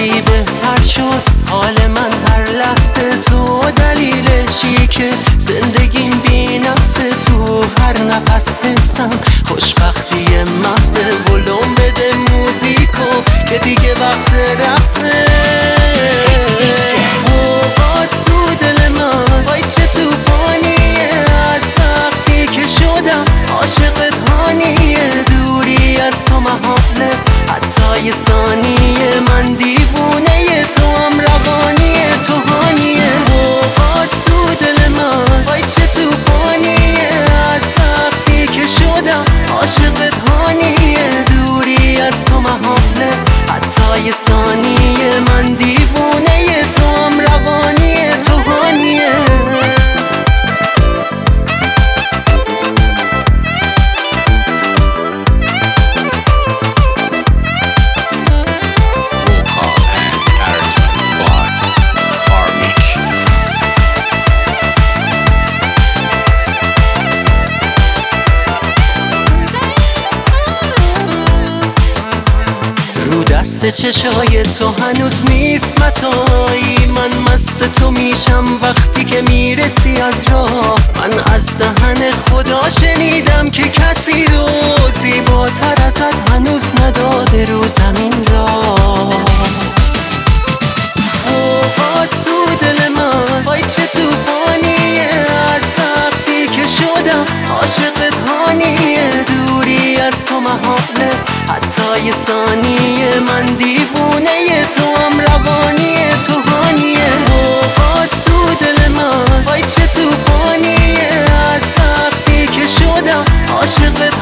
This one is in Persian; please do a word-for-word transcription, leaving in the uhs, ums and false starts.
روزی بهتر شد حال من هر لحظه تو دلیلشی که زندگیم بی نقص تو هر نفس حسم خوشبختی محضه ولوم بده موزیکو که دیگه وقت رقصه آواز تو دل من وای چه توفانیه از وقتی که شدم عاشقت هانیه دوری از تو محاله حتی یه ثانیه من دیوونه تو هم روانیه تو هانیه آواز تو دل من وای چه توفانیه از وقتی که شدم عاشقت هانیه دوری از تو محاله حتی یه ثانیه من دیوونه تو هم روانیه تو هانیه دست چشای تو هنوز نیست متایی من مست تو میشم وقتی که میرسی از راه من از دهن خدا شنیدم که کسی رو زیباتر ازت هنوز نداده رو زمین را آواز تو دل من وای چه توفانیه از وقتی که شدم عاشقت هانیه دوری از تو محاله حتی یه ثانیه من دیوونه تو هم روانیه تو هانیه آواز تو دل من وای چه توفانیه از وقتی که شدم عاشقت